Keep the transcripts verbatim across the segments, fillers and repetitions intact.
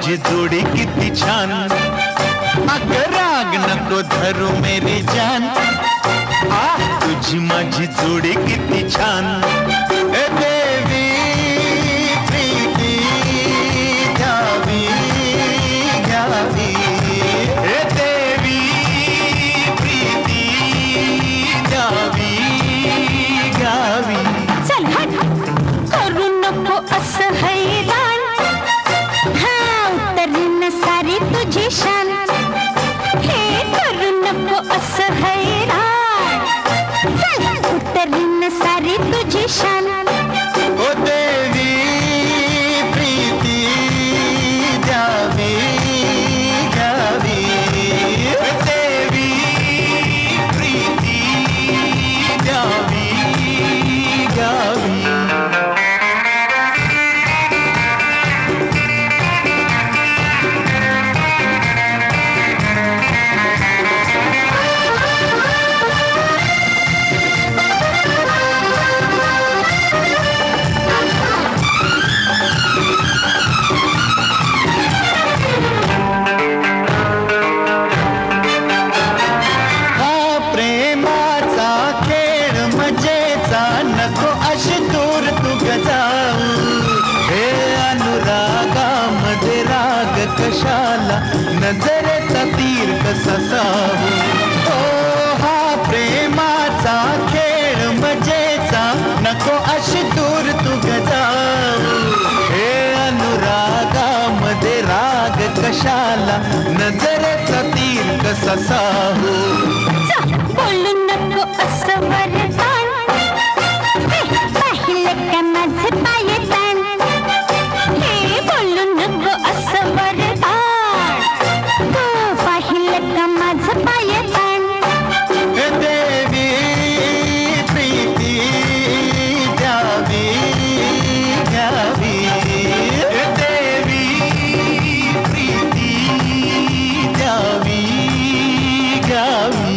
माझी जोडी किती छान, अगं राग नको धरू मेरी जान, आ तुझी माझी जोडी किती छान. ए देवी प्रीती घ्यावी घ्यावी, ए देवी प्रीती घ्यावी घ्यावी. चल हट, करू नको असं हैराण, हा उतरीन सारी तुझी शान. हे करू नको असं हैराण, चल उतरीन सारी तुझी शान. ओ देवी प्रीती द्यावी घ्यावी, देवी प्रीती द्यावी घ्यावी. नको अशी दूर तू गजाऊ, हे अनुरागामध्ये राग कशाला, नजरेचा तीर कसा सावू. ओ हा प्रेमाचा खेळ मजेचा, नको अशी दूर तू गजाऊ, हे अनुरागामध्ये राग कशाला, नजरेचा तीर कसा सावू. बोलू नको असं वरदान, पाहिलं का माझं पायदान. हे बोलू नको असं वरदान, तू पाहिलं का माझं पायदान. देवी प्रीती द्यावी घ्यावी, देवी प्रीती द्यावी घ्यावी.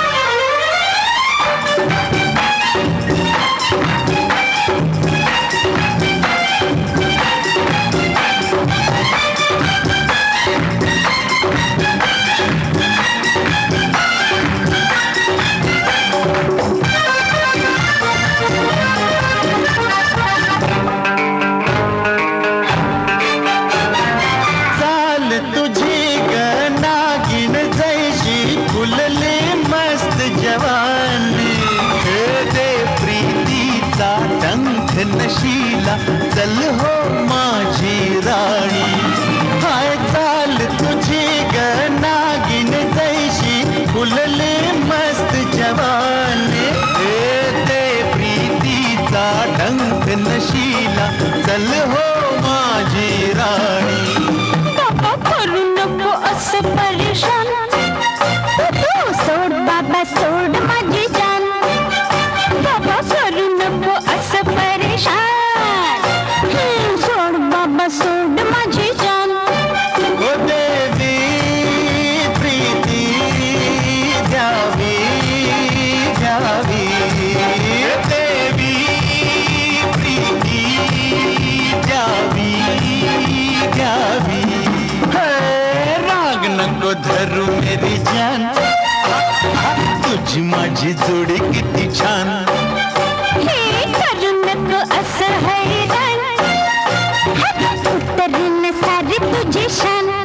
फुलले मस्त जवानी, हे दे प्रीतीचा टंक नशीला, चल हो माझी राणी. हाय चाल तुझी ग नागिन जैशी, फुलले मस्त जवानी, हे दे प्रीतीचा टंक नशीला, चल हो माझी राणी. बाबा करू नको असं परेशान, सोड बाबा सोड माझी जान. बाबा करू नको असं परेशान, सोड बाबा सोड माझी जान. ओ देवी प्रीती द्यावी घ्यावी, देवी प्रीती द्यावी घ्यावी. राग नको धरू मेरी जान, तुझी माझी जोडी किती छान. हे करू नको असं हैराण, उतरीन सारी तुझी शान.